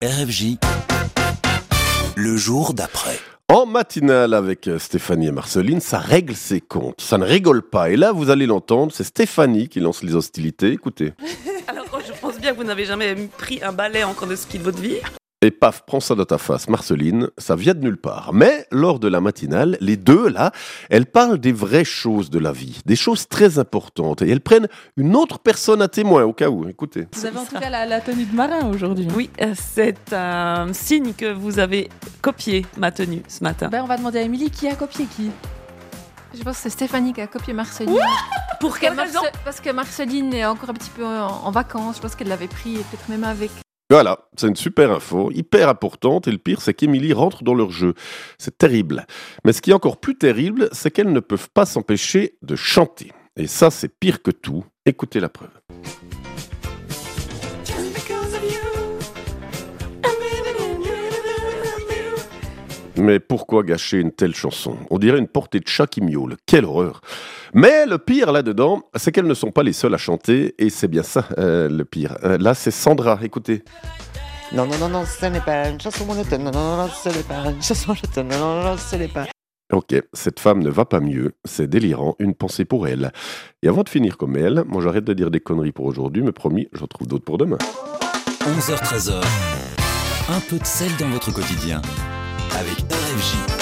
RFJ, le jour d'après. En matinale avec Stéphanie et Marceline, ça règle ses comptes, ça ne rigole pas. Et là, vous allez l'entendre, c'est Stéphanie qui lance les hostilités. Écoutez. Alors, je pense bien que vous n'avez jamais pris un balai en cours de ski de votre vie. Et paf, prends ça dans ta face, Marceline, ça vient de nulle part. Mais lors de la matinale, les deux, là, elles parlent des vraies choses de la vie, des choses très importantes. Et elles prennent une autre personne à témoin, au cas où. Écoutez. Vous avez en tout cas la tenue de marin aujourd'hui. Oui, c'est un signe que vous avez copié ma tenue ce matin. On va demander à Émilie qui a copié qui. Je pense que c'est Stéphanie qui a copié Marceline. Pour quelle raison Parce que Marceline est encore un petit peu en vacances. Je pense qu'elle l'avait pris et peut-être même avec. Voilà, c'est une super info, hyper importante, et le pire, c'est qu'Émilie rentre dans leur jeu. C'est terrible. Mais ce qui est encore plus terrible, c'est qu'elles ne peuvent pas s'empêcher de chanter. Et ça, c'est pire que tout. Écoutez la preuve. Mais pourquoi gâcher une telle chanson ? On dirait une portée de chat qui miaule. Quelle horreur ! Mais le pire là-dedans, c'est qu'elles ne sont pas les seules à chanter, et c'est bien ça le pire. Là, c'est Sandra, écoutez. Non, ce n'est pas une chanson monotone. Non, ce n'est pas une chanson monotone. Non, ce n'est pas. Ok, cette femme ne va pas mieux, c'est délirant, une pensée pour elle. Et avant de finir comme elle, moi j'arrête de dire des conneries pour aujourd'hui, mais promis, j'en trouve d'autres pour demain. 11h-13h, un peu de sel dans votre quotidien avec RFJ.